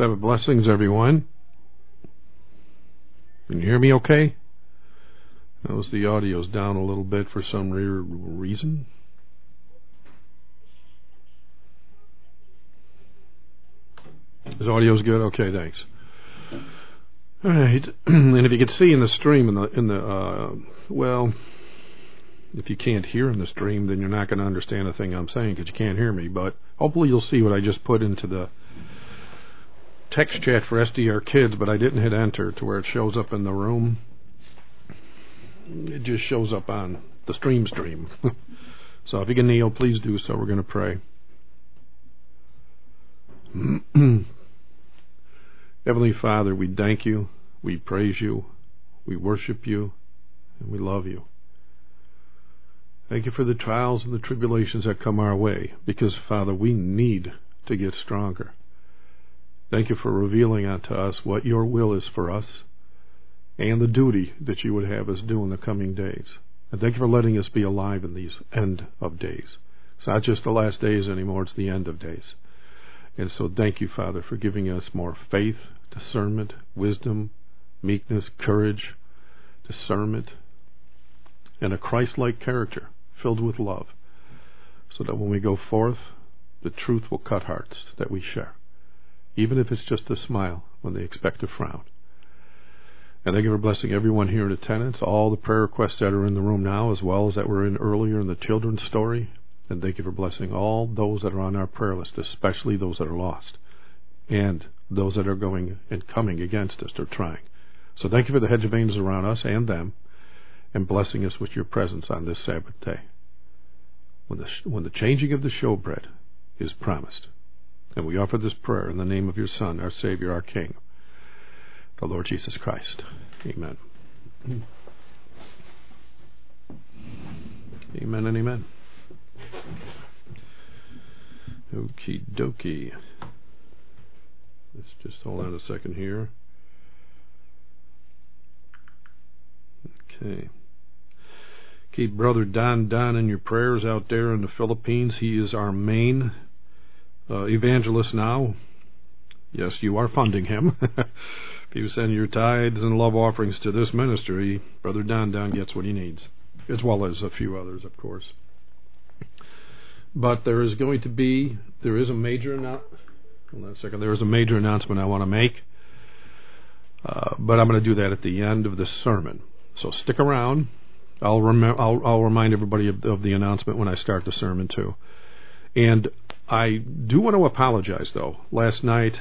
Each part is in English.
Sabbath blessings, everyone. Can you hear me okay? Notice the audio's down a little bit for some reason. His audio's good? Okay, thanks. All right. And if you can see in the stream, well, if you can't hear in the stream, then you're not going to understand a thing I'm saying because you can't hear me. But hopefully you'll see what I just put into the text chat for SDR Kids, but I didn't hit enter to where it shows up in the room. It just shows up on the stream. So if you can kneel, please do so. We're going to pray. Heavenly Father, we thank you, we praise you, we worship you, and we love you. Thank you for the trials and the tribulations that come our way, because, Father, we need to get stronger. Thank you for revealing unto us what your will is for us and the duty that you would have us do in the coming days. And thank you for letting us be alive in these end of days. It's not just the last days anymore, it's the end of days. And so thank you, Father, for giving us more faith, discernment, wisdom, meekness, courage, discernment, and a Christ-like character filled with love, so that when we go forth, the truth will cut hearts that we share, even if it's just a smile when they expect a frown. And thank you for blessing everyone here in attendance, all the prayer requests that are in the room now, as well as that were in earlier in the children's story. And thank you for blessing all those that are on our prayer list, especially those that are lost, and those that are going and coming against us or trying. So thank you for the hedge of angels around us and them, and blessing us with your presence on this Sabbath day, when the changing of the showbread is promised. And we offer this prayer in the name of your Son, our Savior, our King, the Lord Jesus Christ. Amen. Amen and amen. Okie dokie. Let's just hold on a second here. Okay. Keep Brother Don in your prayers out there in the Philippines. He is our main evangelist now. Yes, you are funding him. If you send your tithes and love offerings to this ministry, Brother Don gets what he needs, as well as a few others, of course. But there is a major announcement I want to make, but I'm going to do that at the end of the sermon. So stick around. I'll remind everybody of the announcement when I start the sermon too. And I do want to apologize though. Last night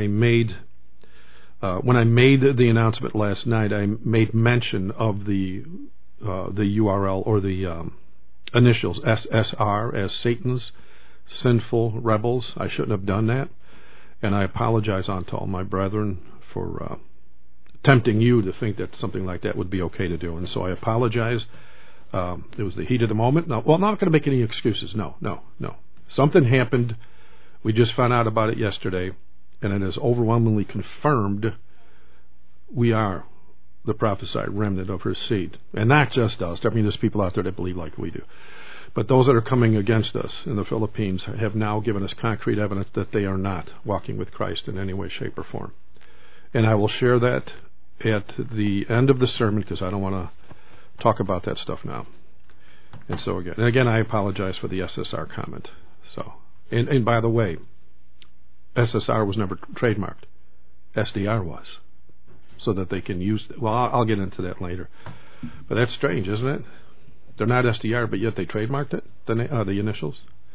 when I made the announcement last night, I made mention of the URL or the initials SSR as Satan's sinful rebels. I shouldn't have done that, and I apologize unto all my brethren for tempting you to think that something like that would be okay to do. And so I apologize. It was the heat of the moment. I'm not going to make any excuses. No. Something happened. We just found out about it yesterday, and it is overwhelmingly confirmed we are the prophesied remnant of her seed. And not just us. I mean, there's people out there that believe like we do. But those that are coming against us in the Philippines have now given us concrete evidence that they are not walking with Christ in any way, shape, or form. And I will share that at the end of the sermon because I don't want to talk about that stuff now. And so again, I apologize for the SSR comment. So, and by the way, SSR was never trademarked. SDR was. So that they can use... Well, I'll get into that later. But that's strange, isn't it? They're not SDR, but yet they trademarked it, the initials.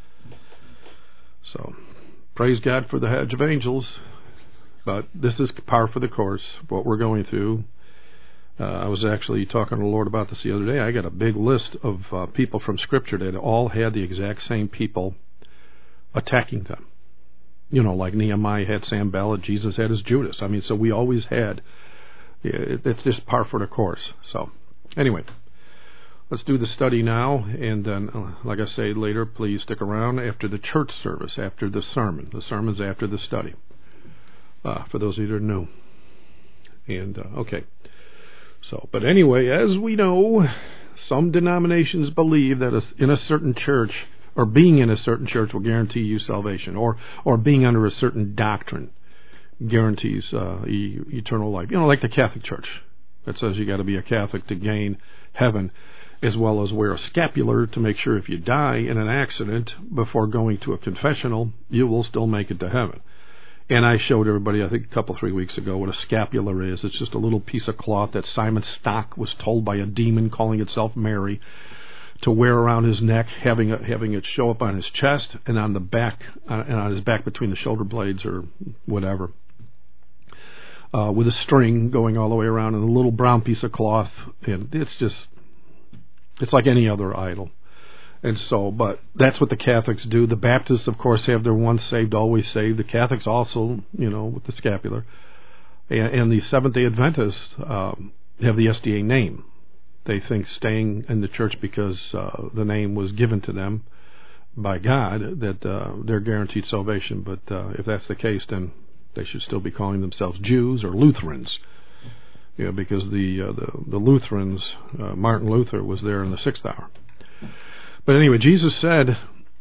So, praise God for the hedge of angels. But this is par for the course, what we're going through. I was actually talking to the Lord about this the other day. I got a big list of people from Scripture that all had the exact same people attacking them. You know, like Nehemiah had Sanballat, Jesus had his Judas. I mean, so we always had... It's just par for the course. So, anyway, let's do the study now, and then, like I say later, please stick around after the church service, after the sermon. The sermon's after the study, for those of you that are new. And, okay. So, but anyway, as we know, some denominations believe that in a certain church, or being in a certain church will guarantee you salvation, or being under a certain doctrine guarantees eternal life. Like the Catholic Church that says you got to be a Catholic to gain heaven, as well as wear a scapular to make sure if you die in an accident before going to a confessional, you will still make it to heaven. And I showed everybody, I think 3 weeks ago, what a scapular is. It's just a little piece of cloth that Simon Stock was told by a demon calling itself Mary to wear around his neck, having it show up on his chest and on the back, and on his back between the shoulder blades or whatever, with a string going all the way around and a little brown piece of cloth. And it's like any other idol. And so, but that's what the Catholics do. The Baptists, of course, have their once saved, always saved. The Catholics also, with the scapular. And the Seventh-day Adventists have the SDA name. They think staying in the church because the name was given to them by God, that they're guaranteed salvation. But if that's the case, then they should still be calling themselves Jews or Lutherans. Because the Lutherans, Martin Luther was there in the 6th hour. But anyway, Jesus said,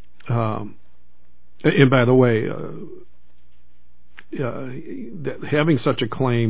and by the way, that having such a claim,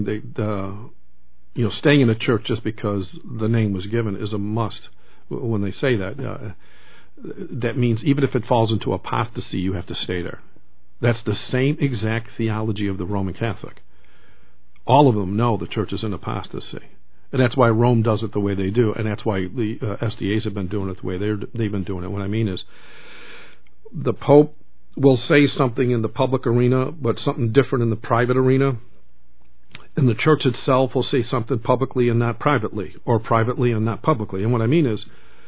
that staying in a church just because the name was given is a must. When they say that, that means even if it falls into apostasy, you have to stay there. That's the same exact theology of the Roman Catholic. All of them know the church is in apostasy. And that's why Rome does it the way they do, and that's why the SDAs have been doing it the way they've been doing it. What I mean is, the Pope will say something in the public arena, but something different in the private arena, and the church itself will say something publicly and not privately, or privately and not publicly. And what I mean is,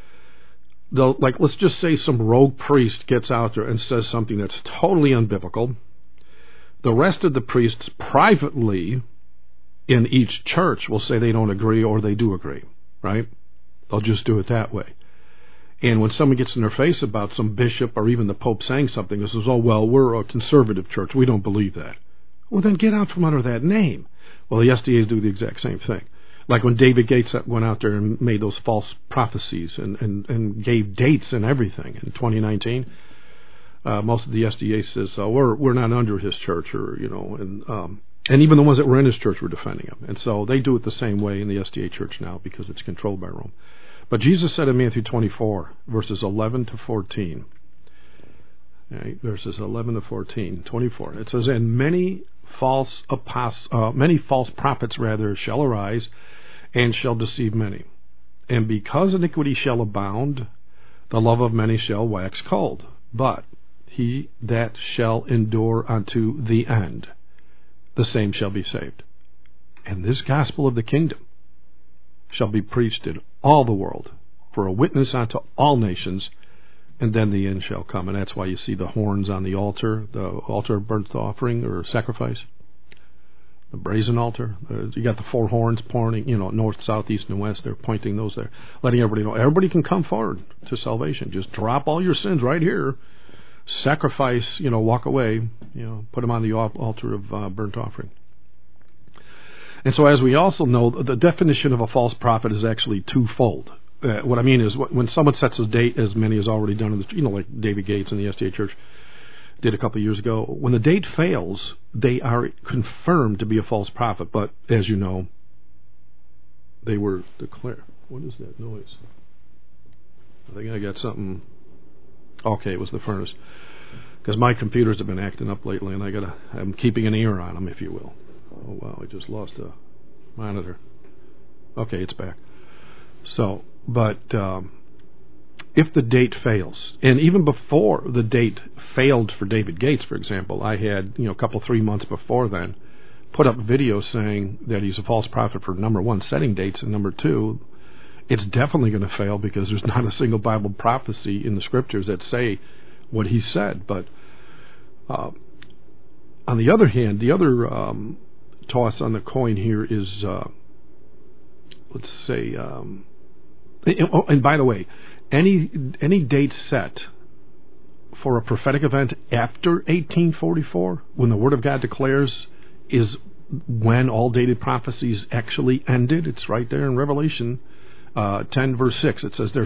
let's just say some rogue priest gets out there and says something that's totally unbiblical. The rest of the priests privately in each church will say they don't agree or they do agree, right? They'll just do it that way. And when someone gets in their face about some bishop or even the Pope saying something, it says, oh, well, we're a conservative church. We don't believe that. Well, then get out from under that name. Well, the SDAs do the exact same thing. Like when David Gates went out there and made those false prophecies and gave dates and everything in 2019, most of the SDA says, we're not under his church, or, and even the ones that were in his church were defending him. And so they do it the same way in the SDA church now because it's controlled by Rome. But Jesus said in Matthew 24, verses 11 to 14, right, verses 11 to 14, 24, it says, and many false prophets shall arise and shall deceive many. And because iniquity shall abound, the love of many shall wax cold. But he that shall endure unto the end, the same shall be saved. And this gospel of the kingdom shall be preached in all the world for a witness unto all nations, and then the end shall come. And that's why you see the horns on the altar of burnt offering or sacrifice, the brazen altar. You got the 4 horns pointing, north, south, east, and west. They're pointing those there, letting everybody know everybody can come forward to salvation. Just drop all your sins right here. Sacrifice, walk away, put them on the altar of burnt offering. And so, as we also know, the definition of a false prophet is actually twofold. What I mean is, when someone sets a date, as many has already done in the, like David Gates in the SDA Church did a couple of years ago, when the date fails, they are confirmed to be a false prophet. But as you know, they were declared. What is that noise? I think I got something. Okay, it was the furnace. Because my computers have been acting up lately, and I'm keeping an ear on them, if you will. Oh, wow, I just lost a monitor. Okay, it's back. So, but if the date fails, and even before the date failed for David Gates, for example, I had, a couple, 3 months before then, put up videos saying that he's a false prophet for, number one, setting dates, and number two, it's definitely going to fail because there's not a single Bible prophecy in the scriptures that say what he said. But on the other hand, the other toss on the coin here is, let's say, and by the way, any date set for a prophetic event after 1844, when the Word of God declares is when all dated prophecies actually ended. It's right there in Revelation 10 verse 6. It says there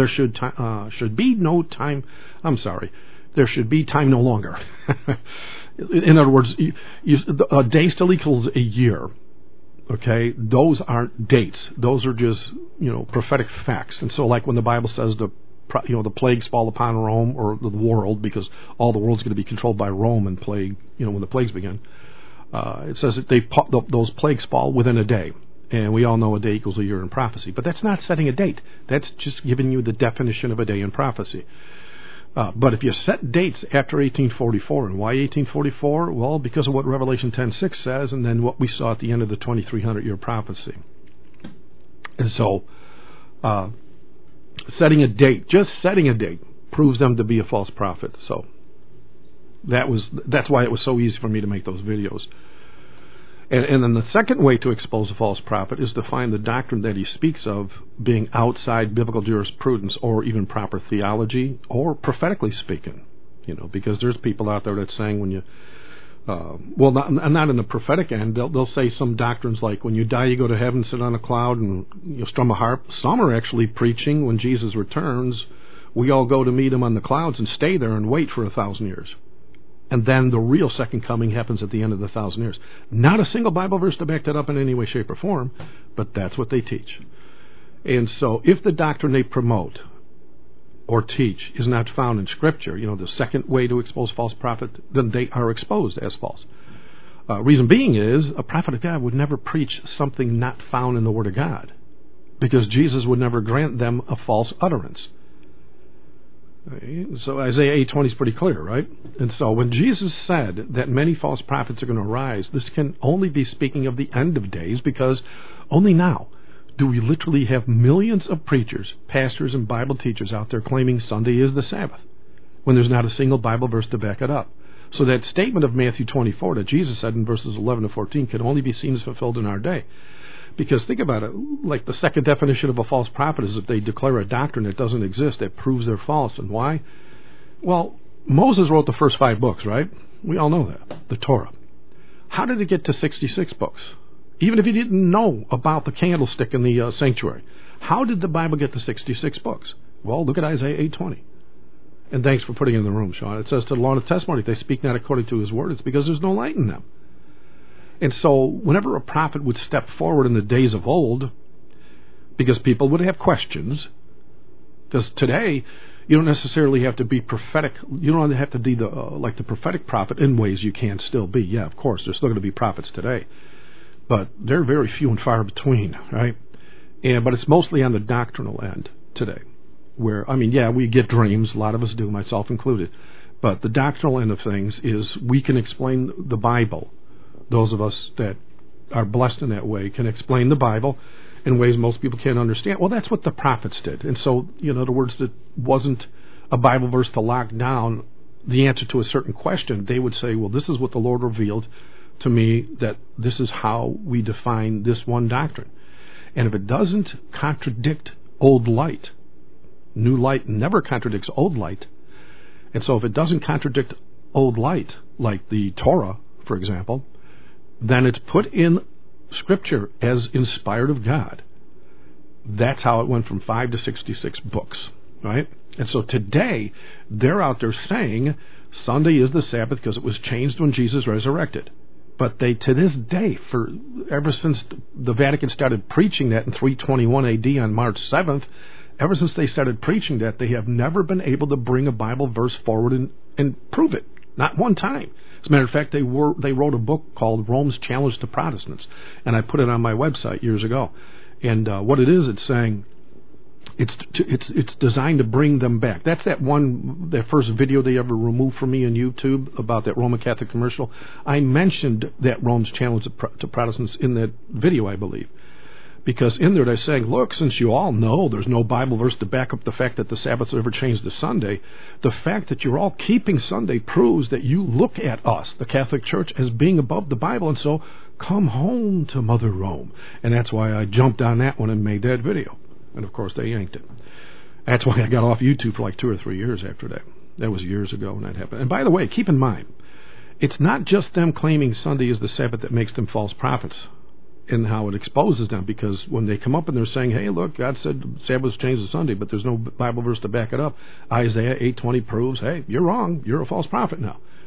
should be time no longer. In other words, a day still equals a year. Okay, those aren't dates. Those are just prophetic facts. And so, like when the Bible says the plagues fall upon Rome or the world, because all the world's going to be controlled by Rome and plague. When the plagues begin, it says that those plagues fall within a day. And we all know a day equals a year in prophecy. But that's not setting a date. That's just giving you the definition of a day in prophecy. But if you set dates after 1844, and why 1844? Well, because of what Revelation 10:6 says, and then what we saw at the end of the 2300-year prophecy. And so, just setting a date, proves them to be a false prophet. So, that's why it was so easy for me to make those videos. And then the second way to expose a false prophet is to find the doctrine that he speaks of being outside biblical jurisprudence or even proper theology or prophetically speaking. Because there's people out there that's saying when you, not in the prophetic end, they'll say some doctrines like when you die you go to heaven, sit on a cloud, and strum a harp. Some are actually preaching when Jesus returns, we all go to meet him on the clouds and stay there and wait for 1,000 years. And then the real second coming happens at the end of the 1,000 years. Not a single Bible verse to back that up in any way, shape, or form, but that's what they teach. And so if the doctrine they promote or teach is not found in Scripture, the second way to expose false prophet, then they are exposed as false. Reason being is a prophet of God would never preach something not found in the Word of God, because Jesus would never grant them a false utterance. So Isaiah 8:20 is pretty clear, right? And so when Jesus said that many false prophets are going to arise, this can only be speaking of the end of days, because only now do we literally have millions of preachers, pastors, and Bible teachers out there claiming Sunday is the Sabbath, when there's not a single Bible verse to back it up. So that statement of Matthew 24 that Jesus said in verses 11 to 14 can only be seen as fulfilled in our day. Because think about it, like the second definition of a false prophet is if they declare a doctrine that doesn't exist that proves they're false. And why? Well, Moses wrote the first 5 books, right? We all know that, the Torah. How did it get to 66 books? Even if you didn't know about the candlestick in the sanctuary, how did the Bible get to 66 books? Well, look at Isaiah 8:20. And thanks for putting it in the room, Sean. It says to the law and the testimony, if they speak not according to his word, it's because there's no light in them. And so whenever a prophet would step forward in the days of old, because people would have questions, because today you don't necessarily have to be prophetic. You don't have to be like the prophetic prophet in ways you can still be. Yeah, of course, there's still going to be prophets today, but they're very few and far between, right? But it's mostly on the doctrinal end today, where, we get dreams. A lot of us do, myself included. But the doctrinal end of things is we can explain the Bible. Those of us that are blessed in that way can explain the Bible in ways most people can't understand. Well, that's what the prophets did. And so, in other words, it wasn't a Bible verse to lock down the answer to a certain question. They would say, well, this is what the Lord revealed to me, that this is how we define this one doctrine. And if it doesn't contradict old light, new light never contradicts old light. And so if it doesn't contradict old light, like the Torah, for example, then it's put in Scripture as inspired of God. That's how it went from 5 to 66 books, right? And so today, they're out there saying Sunday is the Sabbath because it was changed when Jesus resurrected. But they, to this day, ever since the Vatican started preaching that in 321 AD on March 7th, ever since they started preaching that, they have never been able to bring a Bible verse forward and prove it. Not one time. As a matter of fact, they wrote a book called Rome's Challenge to Protestants, and I put it on my website years ago. And what it is, it's saying it's designed to bring them back. That's that first video they ever removed from me on YouTube about that Roman Catholic commercial. I mentioned that Rome's Challenge to Protestants in that video, I believe. Because in there they're saying, look, since you all know there's no Bible verse to back up the fact that the Sabbath ever changed to Sunday, the fact that you're all keeping Sunday proves that you look at us, the Catholic Church, as being above the Bible, and so come home to Mother Rome. And that's why I jumped on that one and made that video. And of course they yanked it. That's why I got off YouTube for like 2 or 3 years after that. That was years ago when that happened. And by the way, keep in mind, it's not just them claiming Sunday is the Sabbath that makes them false prophets, and how it exposes them, because when they come up and they're saying, hey, look, God said Sabbath was changed to Sunday, but there's no Bible verse to back it up. Isaiah 8:20 proves, hey, you're wrong. You're a false prophet now.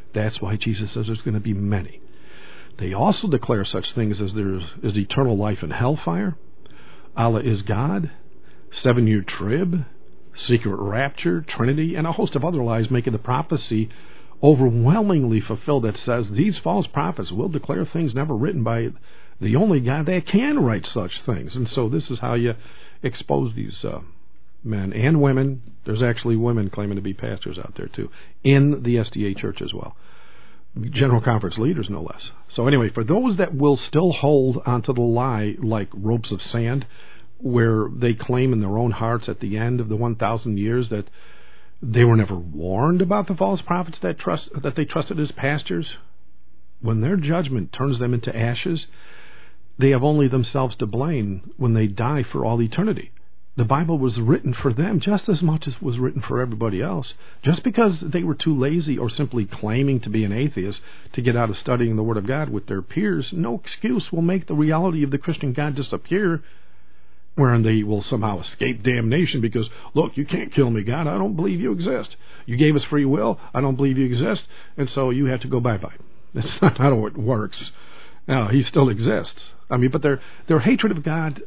That's why Jesus says there's going to be many. They also declare such things as there is eternal life in hellfire, Allah is God, 7-year trib, secret rapture, Trinity, and a host of other lies, making the prophecy overwhelmingly fulfilled that says these false prophets will declare things never written by the only God that can write such things. And so this is how you expose these men and women. There's actually women claiming to be pastors out there too, in the SDA church as well. General Conference leaders, no less. So anyway, for those that will still hold onto the lie like ropes of sand, where they claim in their own hearts at the end of the 1,000 years that they were never warned about the false prophets that they trusted as pastors, when their judgment turns them into ashes, they have only themselves to blame when they die for all eternity. The Bible was written for them just as much as was written for everybody else. Just because they were too lazy or simply claiming to be an atheist to get out of studying the Word of God with their peers, no excuse will make the reality of the Christian God disappear, wherein they will somehow escape damnation because, look, you can't kill me, God. I don't believe you exist. You gave us free will. I don't believe you exist, and so you have to go bye-bye. That's not how it works. Now, he still exists. I mean, but their hatred of God,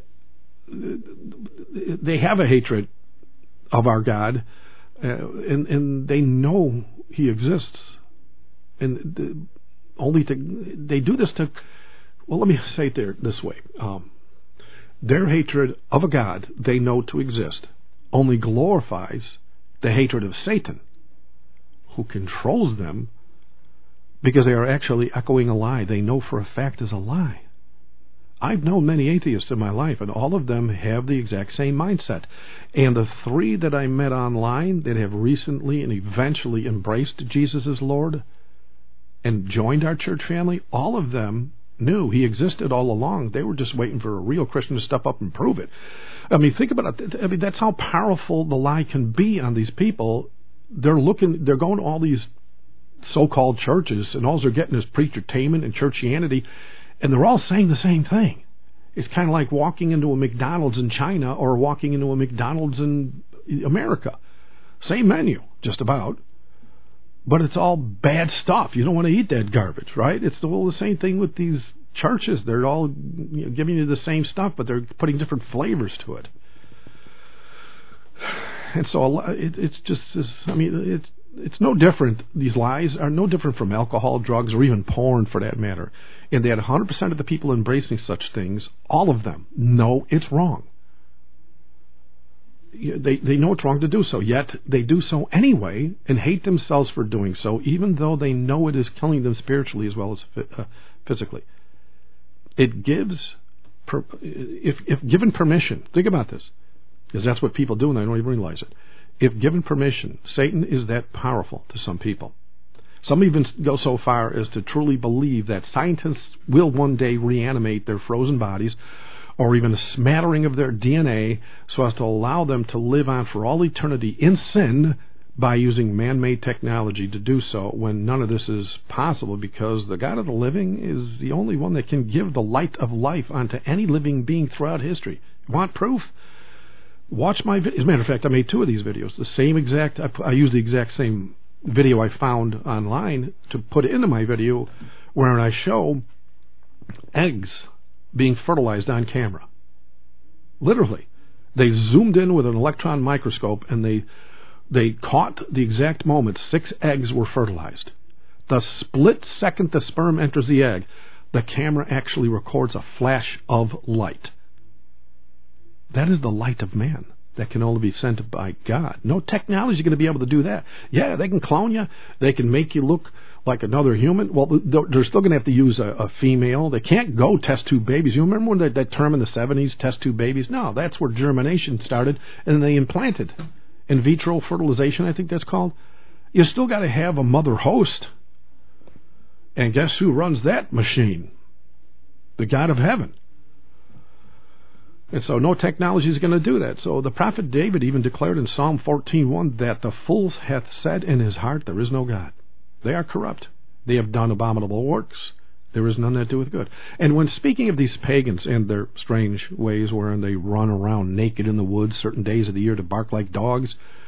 they have a hatred of our God, and they know he exists. And they do this to, well, let me say it this way. Their hatred of a God they know to exist only glorifies the hatred of Satan, who controls them, because they are actually echoing a lie they know for a fact is a lie. I've known many atheists in my life, and all of them have the exact same mindset. And the 3 that I met online that have recently and eventually embraced Jesus as Lord and joined our church family, all of them knew he existed all along. They were just waiting for a real Christian to step up and prove it. I mean, think about it. I mean, that's how powerful the lie can be on these people. They're going to all these so-called churches, and all they're getting is preachertainment and churchianity, and they're all saying the same thing. It's kind of like walking into a McDonald's in China or walking into a McDonald's in America. Same menu, just about. But it's all bad stuff. You don't want to eat that garbage, right? It's the same thing with these churches. They're all giving you the same stuff, but they're putting different flavors to it. And so it's just, I mean, it's no different. These lies are no different from alcohol, drugs, or even porn for that matter. And that 100% of the people embracing such things, all of them, know it's wrong. They know it's wrong to do so, yet they do so anyway and hate themselves for doing so, even though they know it is killing them spiritually as well as physically. It gives, if given permission, think about this, because that's what people do and they don't even realize it. If given permission, Satan is that powerful to some people. Some even go so far as to truly believe that scientists will one day reanimate their frozen bodies, or even a smattering of their DNA, so as to allow them to live on for all eternity in sin by using man-made technology to do so, when none of this is possible, because the God of the living is the only one that can give the light of life onto any living being throughout history. Want proof? Watch my video. As a matter of fact, I made 2 of these videos. The same exact, I used the exact same video I found online to put into my video, where I show eggs being fertilized on camera. Literally. They zoomed in with an electron microscope and they caught the exact moment 6 eggs were fertilized. The split second the sperm enters the egg, the camera actually records a flash of light. That is the light of man that can only be sent by God. No technology is going to be able to do that. Yeah, they can clone you. They can make you look like another human. Well, they're still going to have to use a female. They can't go test tube babies. You remember when that term in the 70s, test tube babies? No, that's where germination started, and they implanted. In vitro fertilization, I think that's called. You still got to have a mother host. And guess who runs that machine? The God of heaven. And so no technology is going to do that. So the prophet David even declared in Psalm 14:1 that the fool hath said in his heart, there is no God. They are corrupt. They have done abominable works. There is none that doeth good. And when speaking of these pagans and their strange ways wherein they run around naked in the woods certain days of the year to bark like dogs,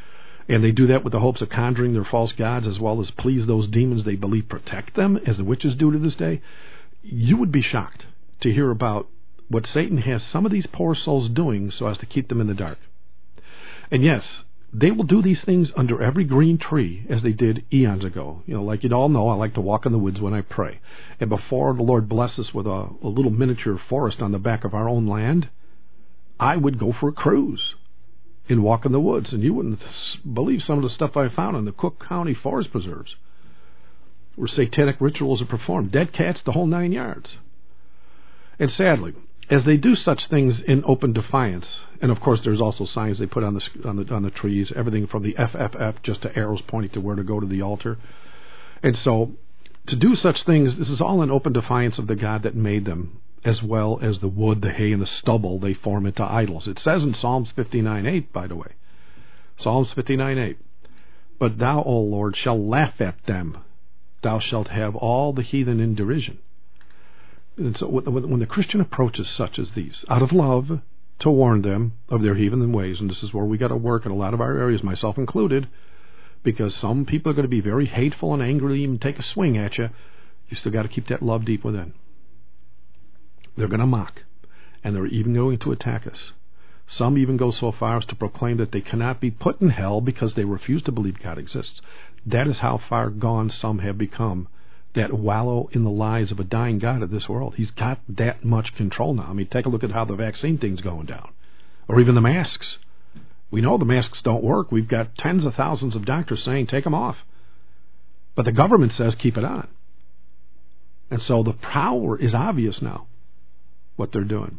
and they do that with the hopes of conjuring their false gods as well as please those demons they believe protect them, as the witches do to this day, you would be shocked to hear about what Satan has some of these poor souls doing so as to keep them in the dark. And yes, they will do these things under every green tree as they did eons ago. Like you all know, I like to walk in the woods when I pray. And before the Lord bless us with a little miniature forest on the back of our own land, I would go for a cruise and walk in the woods. And you wouldn't believe some of the stuff I found in the Cook County Forest Preserves, where satanic rituals are performed. Dead cats, the whole 9 yards. And sadly, as they do such things in open defiance, and of course there's also signs they put on the trees, everything from the FFF just to arrows pointing to where to go to the altar. And so, to do such things, this is all in open defiance of the God that made them, as well as the wood, the hay, and the stubble they form into idols. It says in Psalms 59:8, by the way. Psalms 59:8. But thou, O Lord, shalt laugh at them. Thou shalt have all the heathen in derision. And so when the Christian approaches such as these, out of love, to warn them of their heathen ways, and this is where we got to work in a lot of our areas, myself included, because some people are going to be very hateful and angry, even take a swing at you. You still got to keep that love deep within. They're going to mock, and they're even going to attack us. Some even go so far as to proclaim that they cannot be put in hell because they refuse to believe God exists. That is how far gone some have become, that wallow in the lies of a dying God of this world. He's got that much control now. I mean, take a look at how the vaccine thing's going down, or even the masks. We know the masks don't work. We've got tens of thousands of doctors saying take them off, but the government says keep it on. And so the power is obvious now, what they're doing.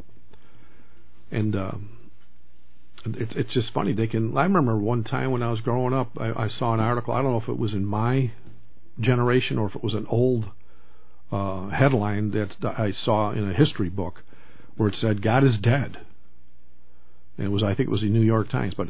And it's just funny. I remember one time when I was growing up, I saw an article. I don't know if it was in my generation or if it was an old headline that I saw in a history book where it said God is dead. And I think it was the New York Times, but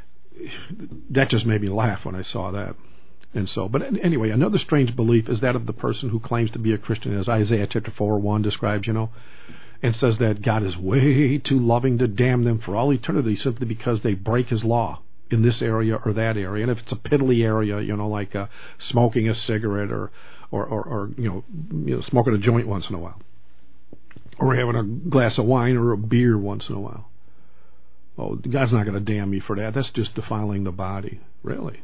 that just made me laugh when I saw that. And so, but anyway, another strange belief is that of the person who claims to be a Christian, as Isaiah chapter 4:1 describes, and says that God is way too loving to damn them for all eternity simply because they break his law in this area or that area. And if it's a piddly area, like smoking a cigarette or smoking a joint once in a while, or having a glass of wine or a beer once in a while, oh, God's not going to damn me for that. That's just defiling the body. Really?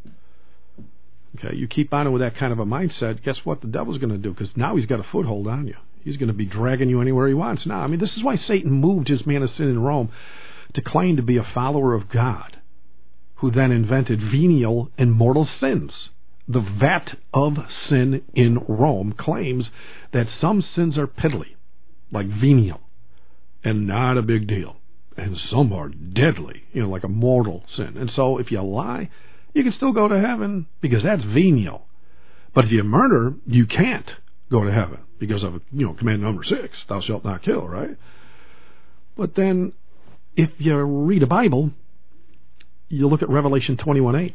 Okay, you keep on with that kind of a mindset, guess what the devil's going to do? Because now he's got a foothold on you. He's going to be dragging you anywhere he wants now. I mean, this is why Satan moved his man of sin in Rome to claim to be a follower of God, who then invented venial and mortal sins. The vat of sin in Rome claims that some sins are piddly, like venial, and not a big deal. And some are deadly, like a mortal sin. And so if you lie, you can still go to heaven because that's venial. But if you murder, you can't go to heaven because of, command number 6, thou shalt not kill, right? But then if you read a Bible, you look at Revelation 21:8.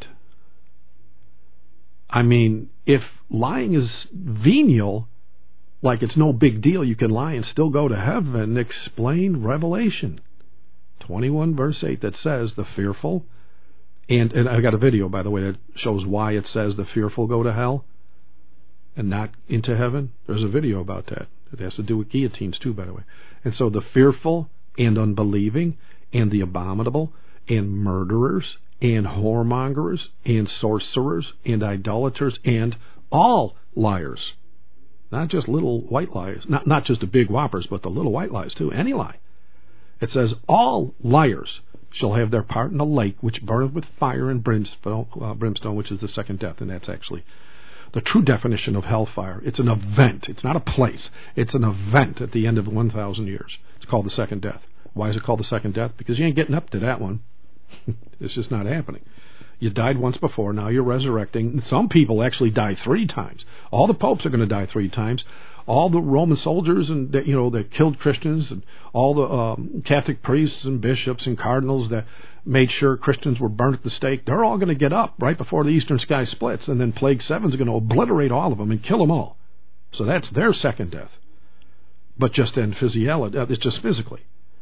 I mean, if lying is venial, like it's no big deal, you can lie and still go to heaven, explain Revelation 21 verse 8 that says the fearful, and I got a video, by the way, that shows why it says the fearful go to hell and not into heaven. There's a video about that. It has to do with guillotines too, by the way. And so the fearful and unbelieving and the abominable and murderers and whoremongers and sorcerers and idolaters and all liars, not just little white lies, not just the big whoppers, but the little white lies too, any lie. It says all liars shall have their part in the lake which burneth with fire and brimstone, which is the second death. And that's actually the true definition of hellfire. It's an event. It's not a place. It's an event at the end of 1,000 years. It's called the second death. Why is it called the second death? Because you ain't getting up to that one. It's just not happening. You died once before, now you're resurrecting. Some people actually die 3 times. All the popes are going to die 3 times. All the Roman soldiers and that killed Christians, and all the Catholic priests and bishops and cardinals that made sure Christians were burnt at the stake, they're all going to get up right before the eastern sky splits, and then Plague 7 is going to obliterate all of them and kill them all. So that's their second death. But just in physiology, it's just physically.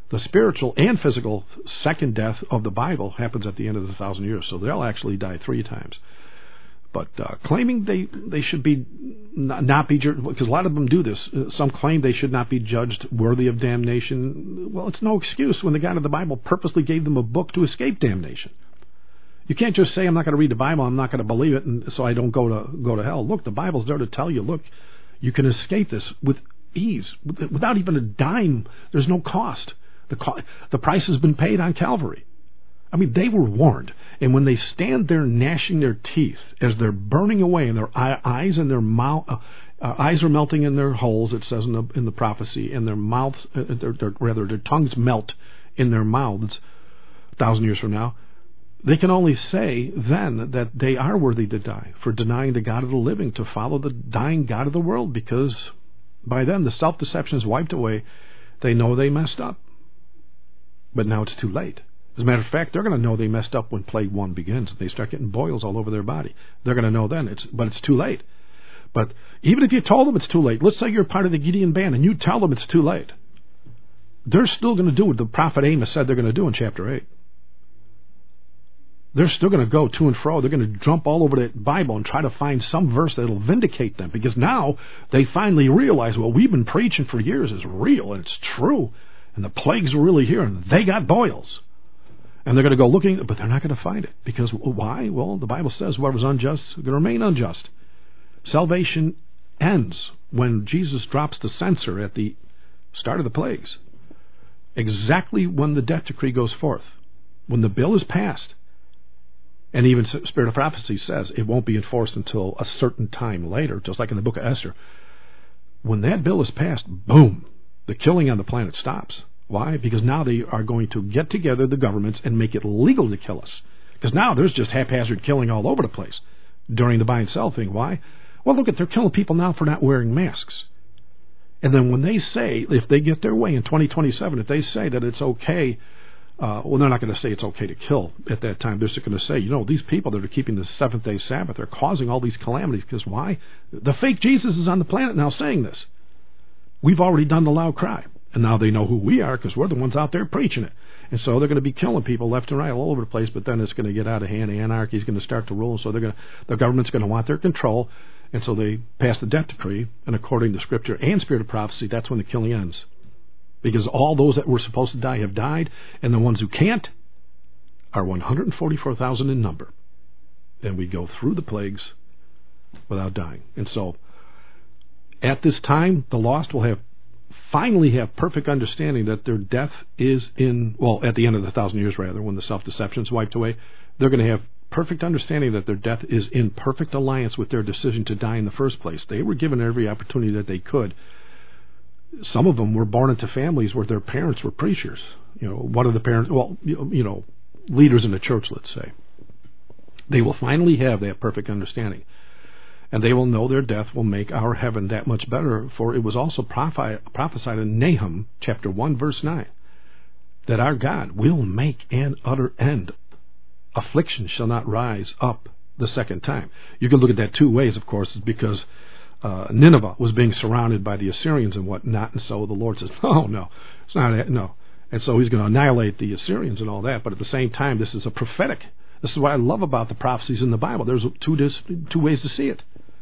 The spiritual and physical second death of the Bible happens at the end of the 1,000 years, so they'll actually die 3 times. But claiming they should be not be judged, because a lot of them do this. Some claim they should not be judged worthy of damnation. Well, it's no excuse when the God of the Bible purposely gave them a book to escape damnation. You can't just say, I'm not going to read the Bible, I'm not going to believe it, and so I don't go to hell. Look, the Bible's there to tell you, look, you can escape this with ease, without even a dime. There's no cost. The price has been paid on Calvary. I mean, they were warned. And when they stand there gnashing their teeth as they're burning away, and their eyes and their mouth, eyes are melting in their holes, it says in the prophecy, and their mouths, their tongues melt in their mouths 1,000 years from now, they can only say then that they are worthy to die for denying the God of the living, to follow the dying God of the world, because by then the self-deception is wiped away. They know they messed up. But now it's too late. As a matter of fact, they're going to know they messed up when Plague 1 begins. They start getting boils all over their body. They're going to know then, but it's too late. But even if you told them it's too late, let's say you're part of the Gideon band and you tell them it's too late, they're still going to do what the prophet Amos said they're going to do in chapter 8. They're still going to go to and fro. They're going to jump all over the Bible and try to find some verse that will vindicate them, because now they finally realize, well, we've been preaching for years is real and it's true, and the plagues are really here, and they got boils. And they're going to go looking, but they're not going to find it. Because why? Well, the Bible says whoever's unjust is going to remain unjust. Salvation ends when Jesus drops the censer at the start of the plagues. Exactly when the death decree goes forth. When the bill is passed. And even Spirit of Prophecy says it won't be enforced until a certain time later, just like in the book of Esther. When that bill is passed, boom, the killing on the planet stops. Why? Because now they are going to get together, the governments, and make it legal to kill us. Because now there's just haphazard killing all over the place during the buy and sell thing. Why? Well, look, they're killing people now for not wearing masks. And then when they say, if they get their way in 2027, if they say that it's okay, well, they're not going to say it's okay to kill at that time. They're just going to say, these people that are keeping the seventh-day Sabbath are causing all these calamities. Because why? The fake Jesus is on the planet now saying this. We've already done the loud cry. And now they know who we are because we're the ones out there preaching it. And so they're going to be killing people left and right all over the place, but then it's going to get out of hand. Anarchy is going to start to rule, so the government's going to want their control, and so they pass the death decree, and according to Scripture and Spirit of Prophecy, that's when the killing ends. Because all those that were supposed to die have died, and the ones who can't are 144,000 in number. And we go through the plagues without dying. And so at this time, the lost will finally have perfect understanding that their death is at the end of the 1,000 years rather, when the self-deception is wiped away, they're going to have perfect understanding that their death is in perfect alliance with their decision to die in the first place. They were given every opportunity that they could. Some of them were born into families where their parents were preachers. One of the parents, leaders in the church, let's say. They will finally have that perfect understanding. And they will know their death will make our heaven that much better, for it was also prophesied in Nahum chapter 1 verse 9 that our God will make an utter end. Affliction shall not rise up the second time. You can look at that 2 ways, of course, because Nineveh was being surrounded by the Assyrians and whatnot, and so the Lord says, no, it's not that, no. And so he's going to annihilate the Assyrians and all that, but at the same time, this is a prophetic. This is what I love about the prophecies in the Bible. There's two ways to see it.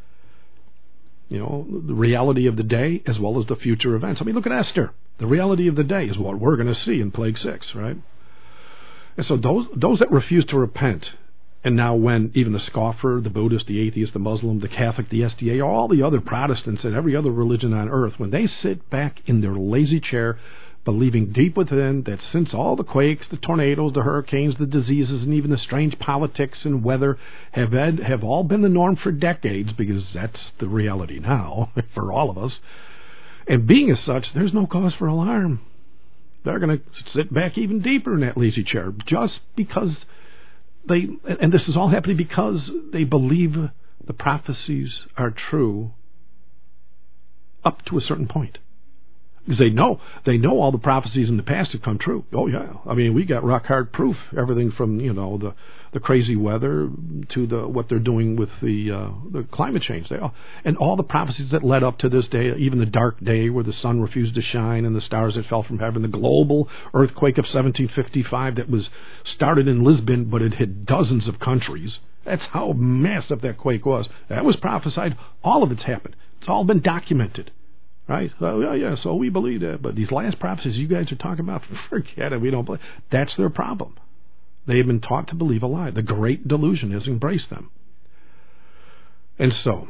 The reality of the day as well as the future events. I mean, look at Esther. The reality of the day is what we're going to see in Plague 6, right? And so those that refuse to repent, and now when even the scoffer, the Buddhist, the atheist, the Muslim, the Catholic, the SDA, all the other Protestants and every other religion on earth, when they sit back in their lazy chair, believing deep within that since all the quakes, the tornadoes, the hurricanes, the diseases, and even the strange politics and weather have all been the norm for decades, because that's the reality now for all of us, and being as such, there's no cause for alarm. They're going to sit back even deeper in that lazy chair just because and this is all happening because they believe the prophecies are true up to a certain point. Because they know all the prophecies in the past have come true. Oh yeah, I mean, we got rock hard proof. Everything from the crazy weather to what they're doing with the climate change. And all the prophecies that led up to this day, even the dark day where the sun refused to shine and the stars that fell from heaven, the global earthquake of 1755 that was started in Lisbon, but it hit dozens of countries. That's how massive that quake was. That was prophesied. All of it's happened. It's all been documented. Right? So we believe that. But these last prophecies you guys are talking about, forget it. We don't believe. That's their problem. They have been taught to believe a lie. The great delusion has embraced them. And so,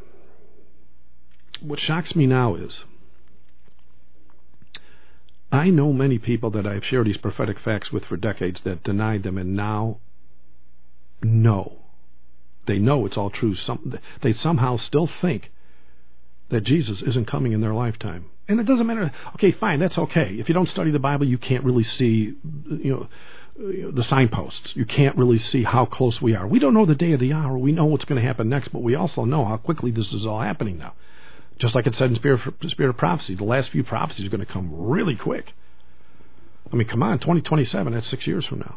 what shocks me now is, I know many people that I've shared these prophetic facts with for decades that denied them and now know. They know it's all true. They somehow still think that Jesus isn't coming in their lifetime. And it doesn't matter. Okay, fine, that's okay. If you don't study the Bible, you can't really see, the signposts. You can't really see how close we are. We don't know the day of the hour. We know what's going to happen next, but we also know how quickly this is all happening now. Just like it said in Spirit of Prophecy, the last few prophecies are going to come really quick. I mean, come on, 2027, that's 6 years from now.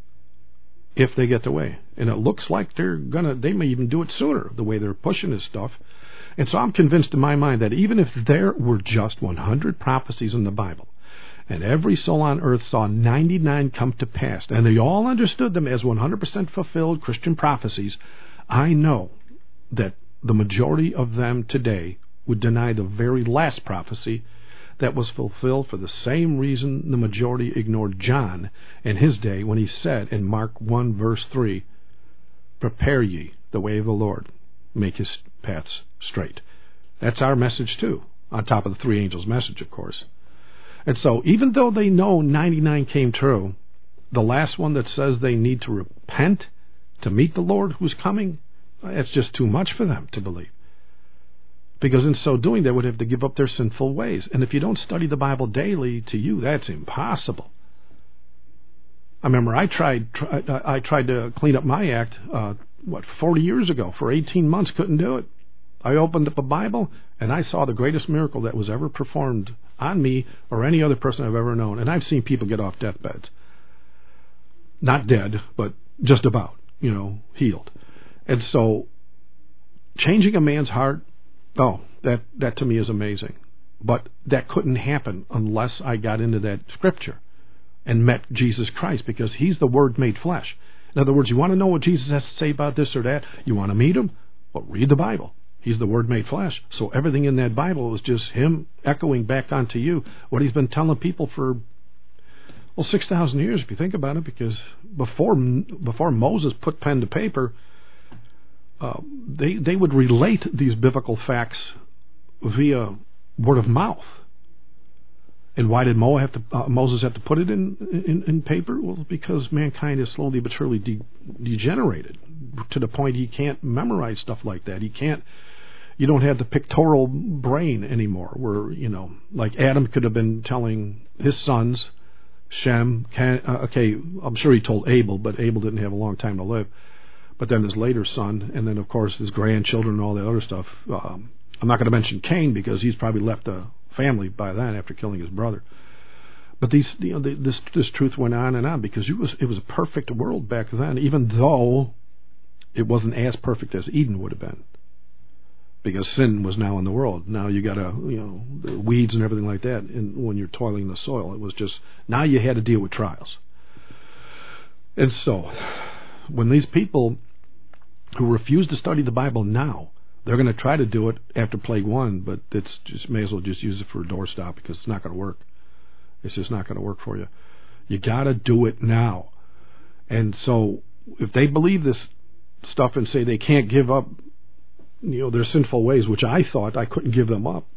If they get their way. And it looks like they may even do it sooner, the way they're pushing this stuff. And so I'm convinced in my mind that even if there were just 100 prophecies in the Bible, and every soul on earth saw 99 come to pass, and they all understood them as 100% fulfilled Christian prophecies, I know that the majority of them today would deny the very last prophecy that was fulfilled for the same reason the majority ignored John in his day when he said in Mark 1 verse 3, "Prepare ye the way of the Lord, make his paths straight." That's our message too, on top of the three angels' message, of course. And so even though they know 99 came true, the last one that says they need to repent to meet the Lord who's coming, it's just too much for them to believe. Because in so doing, they would have to give up their sinful ways. And if you don't study the Bible daily, to you, that's impossible. I remember I tried to clean up my act, 40 years ago. For 18 months, couldn't do it. I opened up a Bible, and I saw the greatest miracle that was ever performed on me or any other person I've ever known. And I've seen people get off deathbeds. Not dead, but just about, healed. And so, changing a man's heart, that to me is amazing. But that couldn't happen unless I got into that scripture and met Jesus Christ, because he's the Word made flesh. In other words, you want to know what Jesus has to say about this or that? You want to meet him? Well, read the Bible. He's the Word made flesh. So everything in that Bible is just him echoing back onto you what he's been telling people for 6,000 years, if you think about it, because before Moses put pen to paper, they would relate these biblical facts via word of mouth. And why did Moses have to put it in paper? Well, because mankind is slowly but surely degenerated to the point he can't memorize stuff like that. You don't have the pictorial brain anymore, where like Adam could have been telling his sons, Shem. I'm sure he told Abel, but Abel didn't have a long time to live. But then his later son, and then of course his grandchildren and all that other stuff. I'm not going to mention Cain because he's probably left a family by then after killing his brother. But this truth went on and on because it was a perfect world back then, even though it wasn't as perfect as Eden would have been, because sin was now in the world. Now you got the weeds and everything like that, and when you're toiling the soil, it was just now you had to deal with trials. And so, when these people who refuse to study the Bible now, they're going to try to do it after Plague 1, but it's just may as well just use it for a doorstop because it's not going to work. It's just not going to work for you. You got to do it now. And so, if they believe this stuff and say they can't give up, their sinful ways, which I thought I couldn't give them up,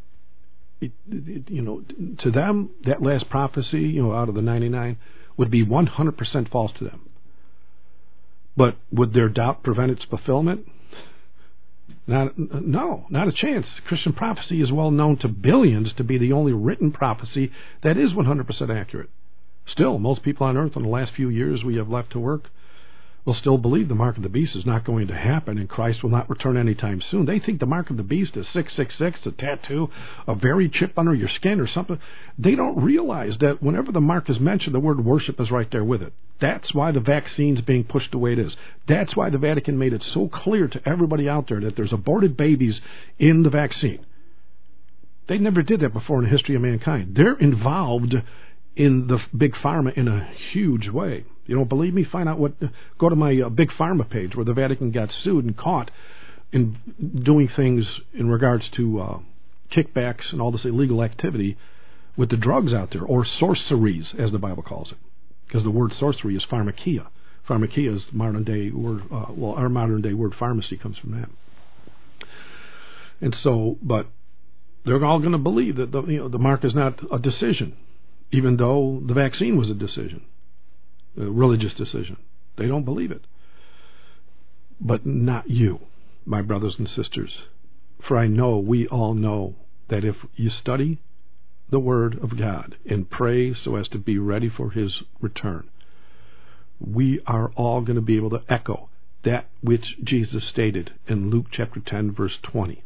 to them that last prophecy, out of the 99, would be 100% false to them. But would their doubt prevent its fulfillment? No, not a chance. Christian prophecy is well known to billions to be the only written prophecy that is 100% accurate. Still, most people on earth in the last few years we have left to work, will still believe the mark of the beast is not going to happen and Christ will not return anytime soon. They think the mark of the beast is 666, a tattoo, a very chip under your skin or something. They don't realize that whenever the mark is mentioned, the word worship is right there with it. That's why the vaccine's being pushed the way it is. That's why the Vatican made it so clear to everybody out there that there's aborted babies in the vaccine. They never did that before in the history of mankind. They're involved in the big pharma in a huge way. You don't believe me? Find out go to my big pharma page where the Vatican got sued and caught in doing things in regards to kickbacks and all this illegal activity with the drugs out there, or sorceries, as the Bible calls it. Because the word sorcery is pharmakia. Pharmakia is modern day word. Our modern day word pharmacy comes from that. And so, but they're all going to believe that the mark is not a decision, even though the vaccine was a decision, a religious decision. They don't believe it. But not you, my brothers and sisters. For I know, we all know, that if you study the Word of God and pray so as to be ready for His return, we are all going to be able to echo that which Jesus stated in Luke chapter 10, verse 20,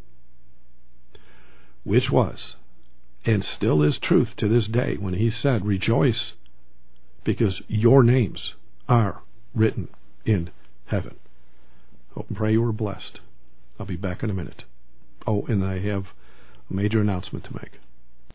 which was, and still is truth to this day, when He said, rejoice, because your names are written in heaven. Hope and pray you are blessed. I'll be back in a minute. Oh, and I have a major announcement to make.